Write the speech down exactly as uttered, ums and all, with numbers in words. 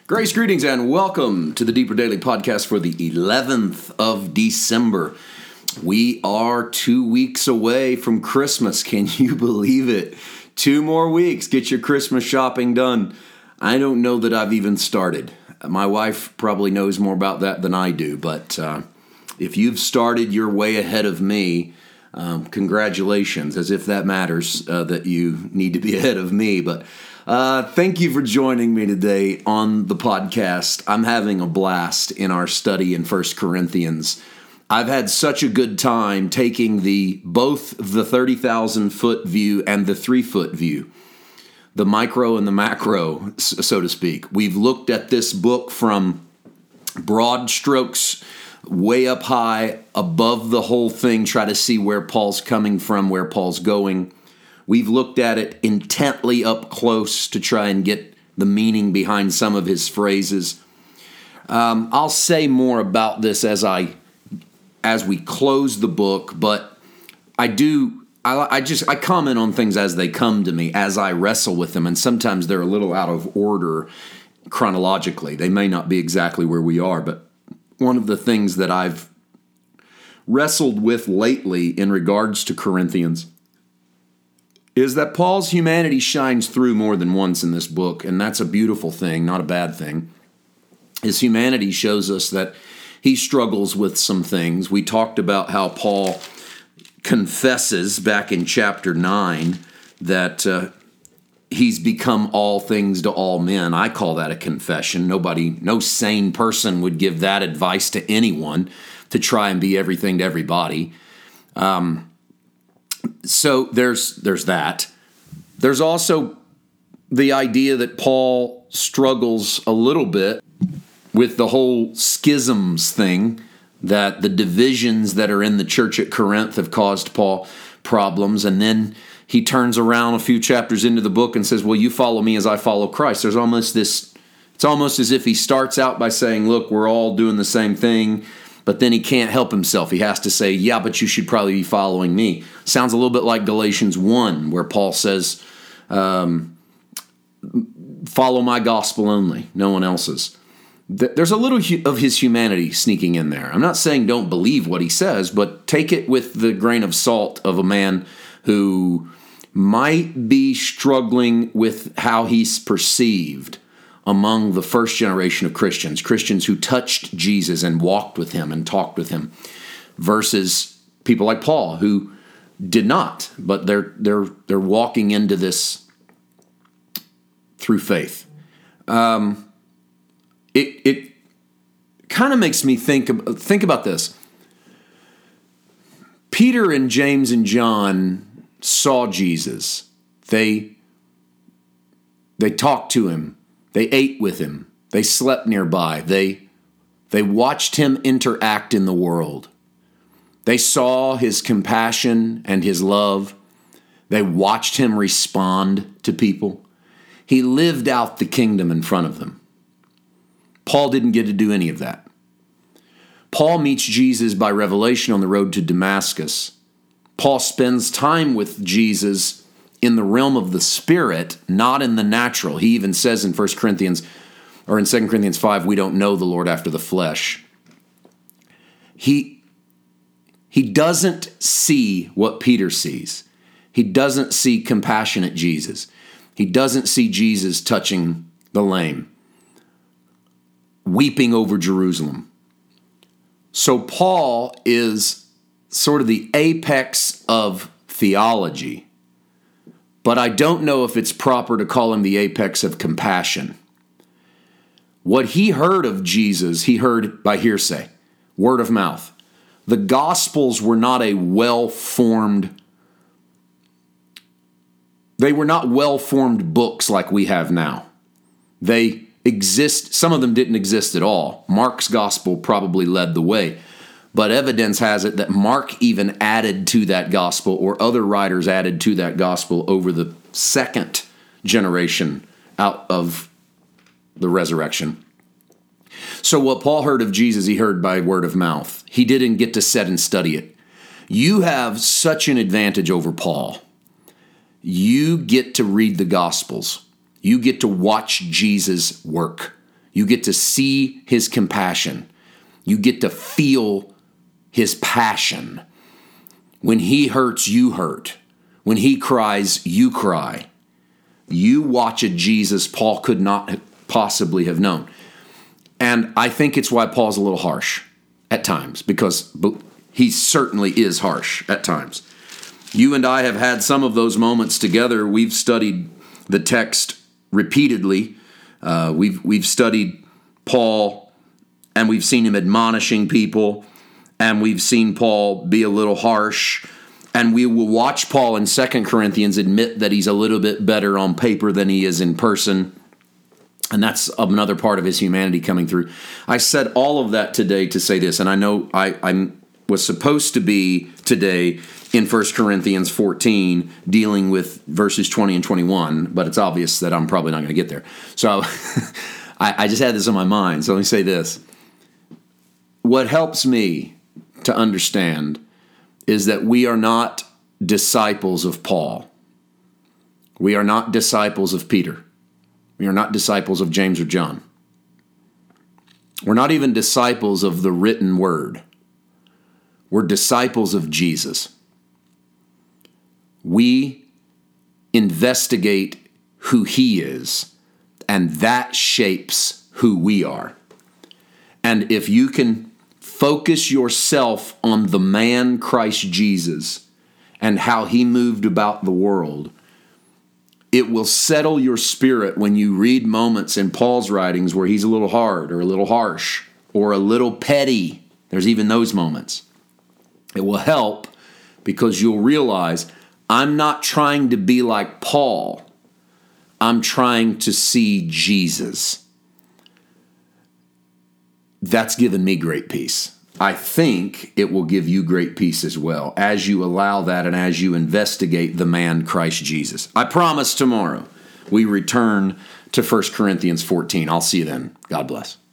Grace, greetings, and welcome to the Deeper Daily Podcast for the eleventh of December. We are two weeks away from Christmas. Can you believe it? Two more weeks. Get your Christmas shopping done. I don't know that I've even started. My wife probably knows more about that than I do, but uh, if you've started, you're way ahead of me. Um, congratulations, as if that matters, uh, that you need to be ahead of me. But uh, thank you for joining me today on the podcast. I'm having a blast in our study in First Corinthians. I've had such a good time taking the both the thirty thousand foot view and the three foot view, the micro and the macro, so to speak. We've looked at this book from broad strokes, way up high, above the whole thing, try to see where Paul's coming from, where Paul's going. We've looked at it intently up close to try and get the meaning behind some of his phrases. Um, I'll say more about this as I as we close the book, but I do I, I just I comment on things as they come to me, as I wrestle with them, and sometimes they're a little out of order chronologically. They may not be exactly where we are, but one of the things that I've wrestled with lately in regards to Corinthians is that Paul's humanity shines through more than once in this book, and that's a beautiful thing, not a bad thing. His humanity shows us that he struggles with some things. We talked about how Paul confesses back in chapter nine that uh, he's become all things to all men. I call that a confession. Nobody, no sane person would give that advice to anyone to try and be everything to everybody. Um, so there's there's that. There's also the idea that Paul struggles a little bit with the whole schisms thing, that the divisions that are in the church at Corinth have caused Paul problems, and then he turns around a few chapters into the book and says, well, you follow me as I follow Christ. There's almost this, it's almost as if he starts out by saying, look, we're all doing the same thing, but then he can't help himself. He has to say, yeah, but you should probably be following me. Sounds a little bit like Galatians one, where Paul says, um, follow my gospel only, no one else's. There's a little of his humanity sneaking in there. I'm not saying don't believe what he says, but take it with the grain of salt of a man who might be struggling with how he's perceived among the first generation of Christians, Christians who touched Jesus and walked with him and talked with him, versus people like Paul who did not, but they're they're they're walking into this through faith. Um, it it kind of makes me think think about this. Peter and James and John saw Jesus. They they talked to him. They ate with him. They slept nearby. They they watched him interact in the world. They saw his compassion and his love. They watched him respond to people. He lived out the kingdom in front of them. Paul didn't get to do any of that. Paul meets Jesus by revelation on the road to Damascus. Paul spends time with Jesus in the realm of the spirit, not in the natural. He even says in First Corinthians, or in Second Corinthians five, we don't know the Lord after the flesh. He, he doesn't see what Peter sees. He doesn't see compassionate Jesus. He doesn't see Jesus touching the lame, weeping over Jerusalem. So Paul is sort of the apex of theology, but I don't know if it's proper to call him the apex of compassion. What he heard of Jesus, he heard by hearsay, word of mouth. The Gospels were not a well-formed, they were not well-formed books like we have now. They exist, some of them didn't exist at all. Mark's Gospel probably led the way. But evidence has it that Mark even added to that gospel, or other writers added to that gospel over the second generation out of the resurrection. So what Paul heard of Jesus, he heard by word of mouth. He didn't get to sit and study it. You have such an advantage over Paul. You get to read the Gospels. You get to watch Jesus work. You get to see his compassion. You get to feel his passion. When he hurts, you hurt. When he cries, you cry. You watch a Jesus Paul could not possibly have known. And I think it's why Paul's a little harsh at times, because he certainly is harsh at times. You and I have had some of those moments together. We've studied the text repeatedly. Uh, we've we've studied Paul, and we've seen him admonishing people, and we've seen Paul be a little harsh. And we will watch Paul in Second Corinthians admit that he's a little bit better on paper than he is in person. And that's another part of his humanity coming through. I said all of that today to say this, and I know I I was supposed to be today in First Corinthians fourteen dealing with verses twenty and twenty-one, but it's obvious that I'm probably not going to get there. So I, I just had this on my mind. So let me say this. What helps me to understand is that we are not disciples of Paul. We are not disciples of Peter. We are not disciples of James or John. We're not even disciples of the written word. We're disciples of Jesus. We investigate who he is, and that shapes who we are. And if you can focus yourself on the man Christ Jesus and how he moved about the world, it will settle your spirit when you read moments in Paul's writings where he's a little hard or a little harsh or a little petty. There's even those moments. It will help because you'll realize I'm not trying to be like Paul. I'm trying to see Jesus. That's given me great peace. I think it will give you great peace as well as you allow that and as you investigate the man Christ Jesus. I promise tomorrow we return to First Corinthians fourteen. I'll see you then. God bless.